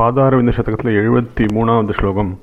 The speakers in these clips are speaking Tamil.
பாதாரவிந்த சதகத்தில் 73வது ஸ்லோகம்.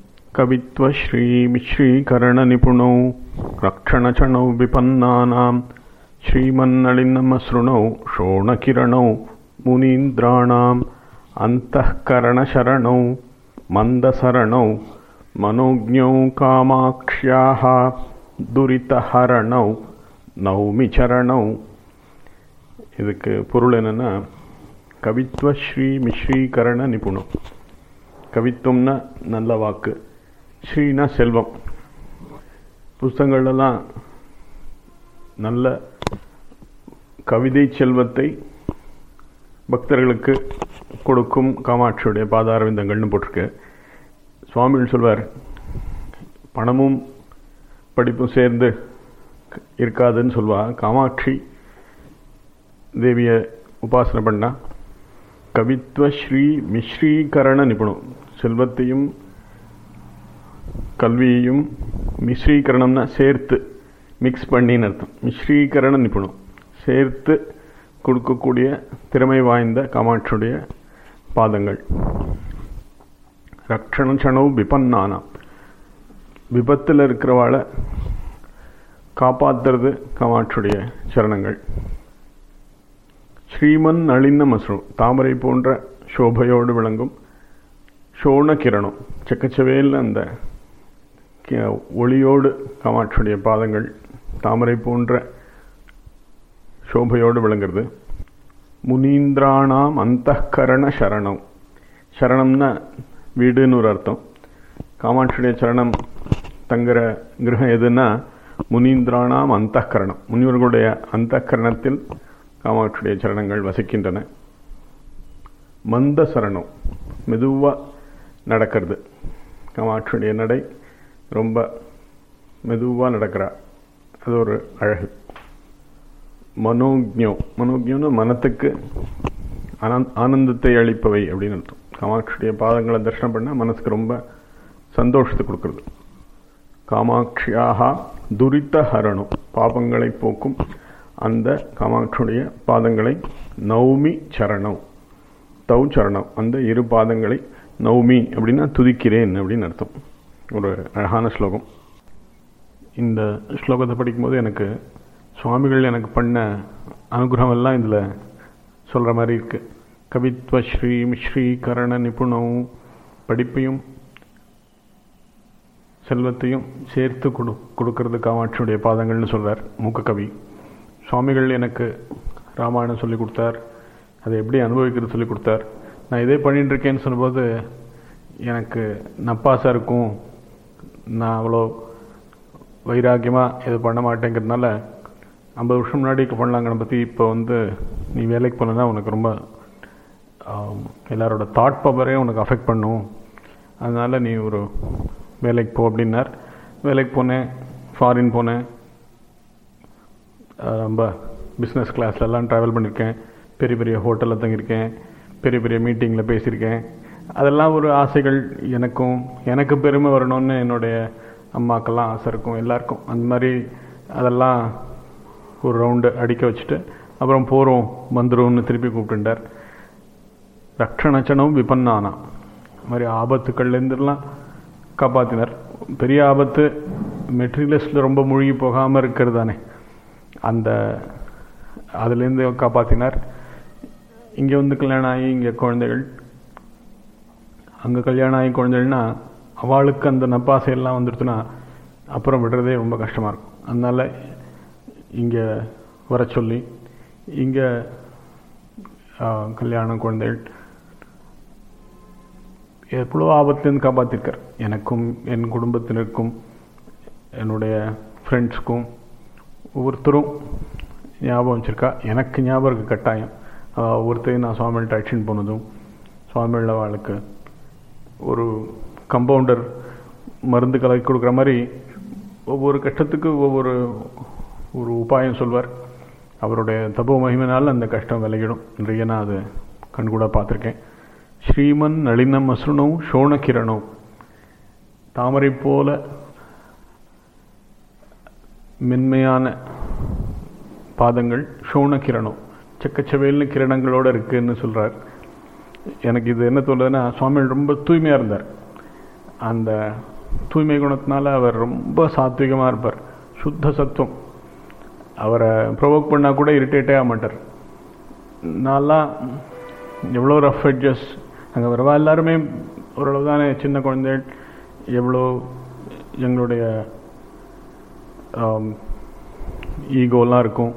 கவித்வஸ்ரீமிஸ்ரீகரணநிபுணௌ ரக்ஷணசணௌ விபன்னானாம் ஸ்ரீமன்னளின்னமஸ்ருணௌ ஷோணகிரணௌ முனீந்திராணாம் அந்தःகரணசரணௌ மந்தசரணௌ மனோஜ்ஞௌ காமாக்ஷ்யாः துரிதஹரணௌ நௌமி சரணௌ. இதுக்கு பொருள் என்னென்னா, கவித்வஸ்ரீ மிஸ்ரீகரண நிபுணம். கவித்துவம்னா நல்ல வாக்கு, ஸ்ரீனா செல்வம். புஸ்தகங்கள்லாம் நல்ல கவிதை செல்வத்தை பக்தர்களுக்கு கொடுக்கும் காமாட்சியுடைய பாதாரவிந்தங்கள்னு போட்டிருக்கு. சுவாமிகள் சொல்வார், பணமும் படிப்பும் சேர்ந்து இருக்காதுன்னு சொல்வா. காமாட்சி தேவியை உபாசனை பண்ணா கவித்வஸ்ரீ மிஸ்ரீகரண நிபுணம், செல்வத்தையும் கல்வியையும் மிஸ்ரீகரணம்னா சேர்த்து, மிக்ஸ் பண்ணின்னு அர்த்தம். மிஸ்ரீகரண நிபுணம் சேர்த்து கொடுக்கக்கூடிய திறமை வாய்ந்த காமாட்சியுடைய பாதங்கள். ரக்ஷணசணௌ விபன்னானாம், விபத்தில் இருக்கிறவாளை காப்பாற்றுறது காமாட்சியுடைய சரணங்கள். ஸ்ரீமன் நளின மஸ்ரு, தாமரை போன்ற சோபையோடு விளங்கும் ஷோண கிரணம், செக்கச்சவேல் அந்த ஒளியோடு காமாட்சியுடைய பாதங்கள் தாமரை போன்ற சோபையோடு விளங்குறது. முனீந்திராணாம் அந்தःகரண சரணம், சரணம்னா வீடுன்னு ஒரு அர்த்தம். காமாட்சியுடைய சரணம் தங்குற கிரகம் எதுன்னா முனீந்திராணாம் அந்தःகரணம், முனிவர்களுடைய அந்தःகரணத்தில் காமாட்சியுடைய சரணங்கள் வசிக்கின்றன. மந்த சரணம், மெதுவாக நடக்கிறது. காமாட்சியுடைய நடை ரொம்ப மெதுவாக நடக்கிறா, அது ஒரு அழகு. மனோஜ்ஞோ, மனோஜ்ஞோன்னு மனத்துக்கு ஆனந்தத்தை அளிப்பவை அப்படின்னு அர்த்தம். காமாட்சியுடைய பாதங்களை தரிசனம் பண்ணால் மனசுக்கு ரொம்ப சந்தோஷத்தை கொடுக்கறது. காமாட்சியாக துரிதஹரணம், பாபங்களை போக்கும் அந்த காமாட்சியுடைய பாதங்களை நௌமி சரணம், தௌ சரணம், அந்த இரு பாதங்களை நௌமி அப்படின்னா துதிக்கிறேன் அப்படின்னு அர்த்தம். ஒரு அழகான ஸ்லோகம். இந்த ஸ்லோகத்தை படிக்கும்போது எனக்கு சுவாமிகள் எனக்கு பண்ண அனுகிரகம் எல்லாம் இதில் சொல்கிற மாதிரி இருக்குது. கவித்வஸ்ரீ மிஸ்ரீகரண நிபுணம், படிப்பையும் செல்வத்தையும் சேர்த்து கொடுக்கறது காமாட்சியுடைய பாதங்கள்னு சொல்கிறார் மூக்க கவி. சுவாமிகள் எனக்கு ராமாயணம் சொல்லி கொடுத்தார், அதை எப்படி அனுபவிக்கிறது சொல்லி கொடுத்தார். நான் இதே பண்ணிட்டு இருக்கேன்னு சொல்லும்போது எனக்கு நப்பாசா இருக்கும், நான் அவ்வளோ வைராக்கியமாக எது பண்ண மாட்டேங்கிறதுனால 50 வருஷம் முன்னாடி பண்ணலாம் கணபதி, இப்போ நீ வேலைக்கு போனேன்னா உனக்கு ரொம்ப எல்லாரோட தாட் பவரே உனக்கு அஃபெக்ட் பண்ணும், அதனால் நீ ஒரு வேலைக்கு போ அப்படின்னார். வேலைக்கு போனேன், ஃபாரின் போனேன், ரொம்ப பிஸ்னஸ் கிளாஸ்லலாம் ட்ராவல் பண்ணியிருக்கேன், பெரிய பெரிய ஹோட்டலில் தங்கியிருக்கேன், பெரிய பெரிய மீட்டிங்கில் பேசியிருக்கேன். அதெல்லாம் ஒரு ஆசைகள். எனக்கு பெருமை வரணும்னு என்னுடைய அம்மாக்கெல்லாம் ஆசை இருக்கும், எல்லாருக்கும். அந்த மாதிரி அதெல்லாம் ஒரு ரவுண்டு அடிக்க வச்சுட்டு அப்புறம் போகிறோம் வந்துடும்னு திருப்பி கூப்பிட்டுட்டார். ரக்ஷணசணம் விபன்னானா, அது மாதிரி ஆபத்துக்கள்லேருந்துலாம் காப்பாற்றினார். பெரிய ஆபத்து மெட்டீரியலிஸ்டில் ரொம்ப மூழ்கி போகாமல் இருக்கிறது தானே, அதுலேருந்து காப்பாற்றினார். இங்கே கல்யாணம் ஆகி இங்கே குழந்தைகள், அங்கே கல்யாணம் ஆகி குழந்தைகள்னா அவளுக்கு அந்த நப்பாசையெல்லாம் வந்துடுச்சுன்னா அப்புறம் விடுறதே ரொம்ப கஷ்டமாக இருக்கும். அதனால் இங்கே வர சொல்லி இங்கே கல்யாணம், குழந்தைகள், எவ்வளோ ஆபத்துலேருந்து காப்பாற்றிருக்கார். எனக்கும் என் குடும்பத்தினருக்கும் என்னுடைய ஃப்ரெண்ட்ஸுக்கும் ஒவ்வொருத்தரும் ஞாபகம் வச்சுருக்கா. எனக்கு ஞாபகம் இருக்குது கட்டாயம். ஒவ்வொருத்தரையும் நான் சுவாமிகள்ட்ட அழைச்சின்னு போனதும், சுவாமிகள் அவளுக்கு ஒரு கம்பவுண்டர் மருந்து கலக்கி கொடுக்குற மாதிரி ஒவ்வொரு கஷ்டத்துக்கு ஒவ்வொரு உபாயம் சொல்வார். அவருடைய தபோ மகிமையினால் அந்த கஷ்டம் விலகிடும். நிறைய நான் அது கண்கூட பார்த்துருக்கேன். ஸ்ரீமன் நளினம் அசுணம் ஷோணகிரணம், தாமரை போல மென்மையான பாதங்கள், ஷோண கிரணம், செக்கச்சவேல்னு கிரணங்களோடு இருக்குன்னு சொல்கிறார். எனக்கு இது என்ன சொல்லுதுன்னா, சுவாமிகள் ரொம்ப தூய்மையாக இருந்தார். அந்த தூய்மை குணத்தினால அவர் ரொம்ப சாத்விகமாக இருப்பார், சுத்த சத்துவம். அவரை ப்ரொவோக் பண்ணால் கூட இரிட்டேட்டே ஆக மாட்டார். நான்லாம் எவ்வளோ ரஃப் எட்ஜஸ், அங்கே வரவா எல்லாருமே ஓரளவு தானே சின்ன குழந்தைகள், எவ்வளோ எங்களுடைய ஈகோலாம் இருக்கும்.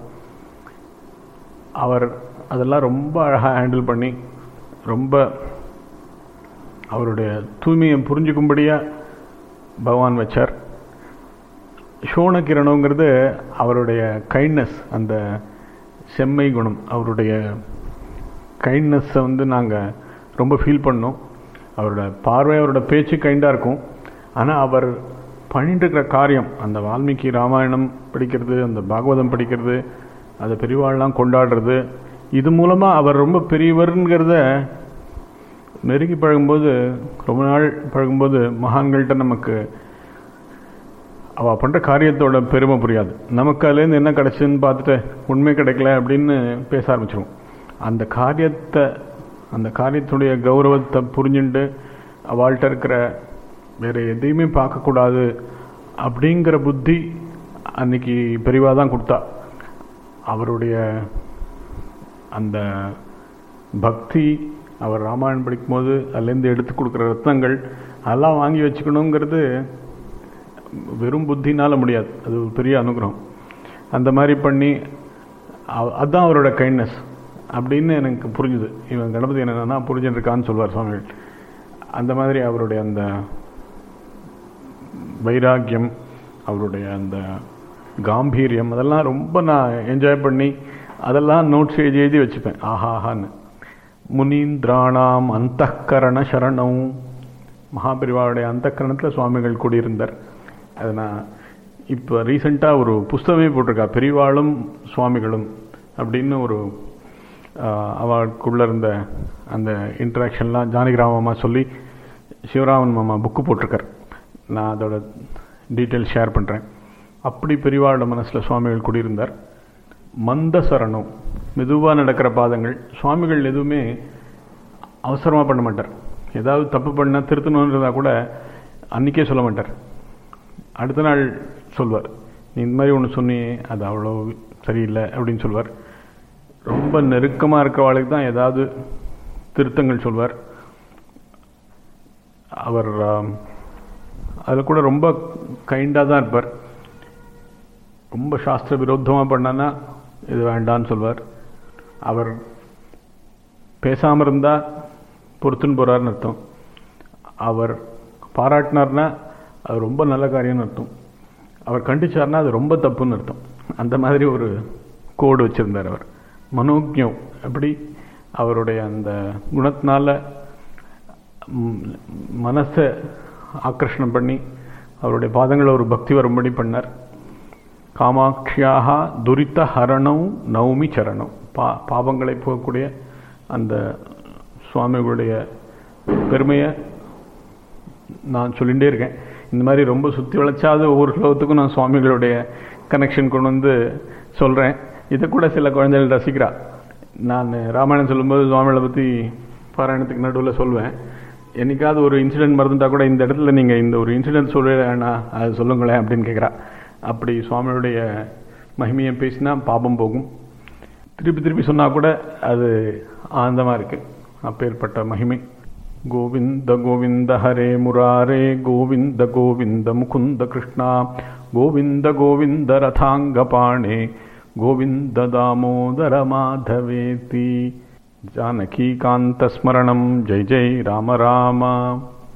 அவர் அதெல்லாம் ரொம்ப அழகாக ஹேண்டில் பண்ணி ரொம்ப அவருடைய தூய்மையை புரிஞ்சுக்கும்படியாக பகவான் வச்சார். சோணகிரணங்கிறது அவருடைய கைண்ட்னஸ், அந்த செம்மை குணம், அவருடைய கைண்ட்னஸை நாங்கள் ரொம்ப ஃபீல் பண்ணோம். அவரோட பார்வை, அவரோட பேச்சு கைண்டாக இருக்கும். ஆனால் அவர் பண்ணிட்டு இருக்கிற காரியம், அந்த வால்மீகி ராமாயணம் படிக்கிறது, அந்த பாகவதம் படிக்கிறது, அதை பெரியவாள்லாம் கொண்டாடுறது, இது மூலமாக அவர் ரொம்ப பெரியவருங்கிறத நெருங்கி பழகும்போது, ரொம்ப நாள் பழகும்போது மகான்கள்கிட்ட நமக்கு அவள் பண்ணுற காரியத்தோட பெருமை புரியாது. நமக்கு அதுலேருந்து என்ன கிடச்சின்னு பார்த்துட்டு உண்மை கிடைக்கல அப்படின்னு பேச ஆரம்பிச்சிருவோம். அந்த காரியத்துடைய கௌரவத்தை புரிஞ்சுட்டு அவள்கிட்ட இருக்கிற வேறு எதையுமே பார்க்கக்கூடாது அப்படிங்கிற புத்தி அன்னைக்கு பெரியவா தான் கொடுத்தா. அவருடைய அந்த பக்தி, அவர் ராமாயணம் படிக்கும்போது அதுலேருந்து எடுத்து கொடுக்குற ரத்னங்கள் அதெல்லாம் வாங்கி வச்சுக்கணுங்கிறது வெறும் புத்தினால் முடியாது, அது ஒரு பெரிய அனுகிரகம். அந்த மாதிரி பண்ணி அதுதான் அவரோட கைண்ட்னஸ் அப்படின்னு எனக்கு புரிஞ்சுது. இவன் கணபதி என்னன்னா புரிஞ்சுருக்கான்னு சொல்வார் சுவாமிகள். அந்த மாதிரி அவருடைய அந்த வைராக்கியம், அவருடைய அந்த காம்பீரியம், அதெல்லாம் ரொம்ப நான் என்ஜாய் பண்ணி அதெல்லாம் நோட்ஸ் எழுதி வச்சுப்பேன். ஆஹாஹான்னு. முனீந்திராணாம் அந்தக்கரண சரணம், மகாபெரிவாவுடைய அந்தக்கரணத்தில் சுவாமிகள் கூடியிருந்தார். அதை நான் இப்போ ரீசெண்டாக ஒரு புஸ்தகமே போட்டிருக்கா, பெரிவாளும் சுவாமிகளும் அப்படின்னு. ஒரு அவளுக்குள்ளே இருந்த அந்த இன்ட்ராக்ஷன்லாம் ஜானகிராம மாமா சொல்லி சிவராமன் மாமா புக்கு போட்டிருக்கார். நான் அதோட டீட்டெயில்ஸ் ஷேர் பண்ணுறேன். அப்படி பெரிவாளோட மனசில் சுவாமிகள் கூடியிருந்தார். மந்த சரணம், மெதுவாக நடக்கிற பாதங்கள். சுவாமிகள் எதுவுமே அவசரமாக பண்ண மாட்டார். ஏதாவது தப்பு பண்ணால் திருத்தணுன்றதா கூட அன்றைக்கே சொல்ல மாட்டார், அடுத்த நாள் சொல்வார். நீ இந்த மாதிரி ஒன்று சொன்னியே, அது அவ்வளோ சரியில்லை அப்படின்னு சொல்வார். ரொம்ப நெருக்கமாக இருக்கிறவாளுக்கு தான் ஏதாவது திருத்தங்கள் சொல்வார். அவர் அதில் கூட ரொம்ப கைண்டாக தான் இருப்பார். ரொம்ப சாஸ்திர விரோதமாக பண்ணான்னா இது வேண்டான்னு சொல்வார். அவர் பேசாமல் இருந்தால் பொறுத்துன்னு போகிறாருன்னு அர்த்தம். அவர் பாராட்டினார்னா அது ரொம்ப நல்ல காரியம்னு அர்த்தம். அவர் கண்டிச்சார்னா அது ரொம்ப தப்புன்னு அர்த்தம். அந்த மாதிரி ஒரு கோடு வச்சுருந்தார் அவர். மனோஜம் அப்படி அவருடைய அந்த குணத்தினால மனசை ஆக்கர்ஷணம் பண்ணி அவருடைய பாதங்களை ஒரு பக்தி வரும்படி பண்ணார். காமாட்சியாக துரித ஹரணம் நவமி சரணம், பாவங்களை போகக்கூடிய அந்த சுவாமிகளுடைய பெருமையை நான் சொல்லிகிட்டே இருக்கேன். இந்த மாதிரி ரொம்ப சுற்றி வளைச்சாத ஒவ்வொரு ஸ்லோகத்துக்கும் நான் சுவாமிகளுடைய கனெக்ஷன் கொண்டு வந்து சொல்கிறேன். இதை கூட சில குழந்தைகள் ரசிக்கிறா. நான் ராமாயணம் சொல்லும்போது சுவாமிகளை பற்றி பாராயணத்துக்கு நடுவில் சொல்லுவேன். என்னைக்காவது ஒரு இன்சிடென்ட் மறந்துட்டா கூட இந்த இடத்துல நீங்கள் இந்த ஒரு இன்சிடென்ட் சொல்லுவேண்ணா அது சொல்லுங்களேன் அப்படின்னு கேட்குறா. அப்படி சுவாமியுடைய மகிமையை பேசினா பாபம் போகும். திருப்பி திருப்பி சொன்னால் கூட அது ஆனந்தமாக இருக்குது. அப்பேற்பட்ட மகிமை. கோவிந்த கோவிந்த ஹரே முராரே, கோவிந்த கோவிந்த முகுந்த கிருஷ்ணா, கோவிந்த கோவிந்த ரதாங்கபாணே, கோவிந்த தாமோதர மாதவேதி. ஜானகீகாந்த ஸ்மரணம். ஜெய் ஜெய் ராம ராம.